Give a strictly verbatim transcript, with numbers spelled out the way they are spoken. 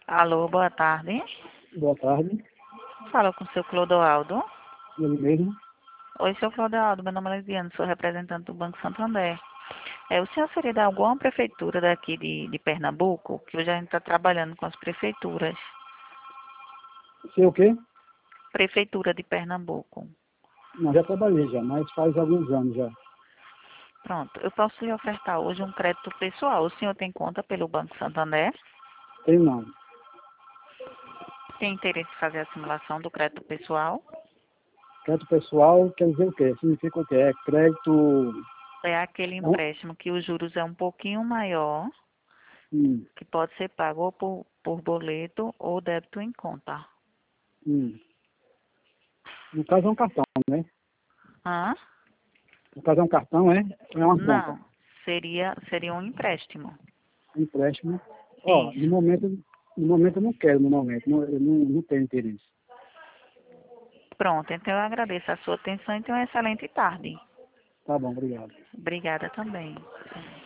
Alô, boa tarde. Boa tarde, Fala com o seu Clodoaldo. ele mesmo. Oi, seu Clodoaldo, meu nome é Lisiane, sou representante do Banco Santander. É, o senhor seria de alguma prefeitura daqui de, de Pernambuco? Que hoje a gente está trabalhando com as prefeituras. Sei o quê? Prefeitura de Pernambuco. Não, já trabalhei já, mas faz alguns anos já. Pronto, eu posso lhe ofertar hoje um crédito pessoal. O senhor tem conta pelo Banco Santander? Tem não. Tem interesse em fazer a simulação do crédito pessoal? Crédito pessoal quer dizer o quê? Significa o quê? É crédito... É aquele É um- empréstimo que os juros é um pouquinho maior, Hum, que pode ser pago ou por, por boleto ou débito em conta. hum. No caso é um cartão, né? Hã? No caso é um cartão, é? É uma conta. Não, seria, seria um empréstimo. Um empréstimo. Ó, no Isso. momento, no momento eu não quero, no momento. Não, eu não, não tenho interesse. Pronto, então eu agradeço a sua atenção e tenha uma excelente tarde. Tá bom, obrigado. Obrigada também.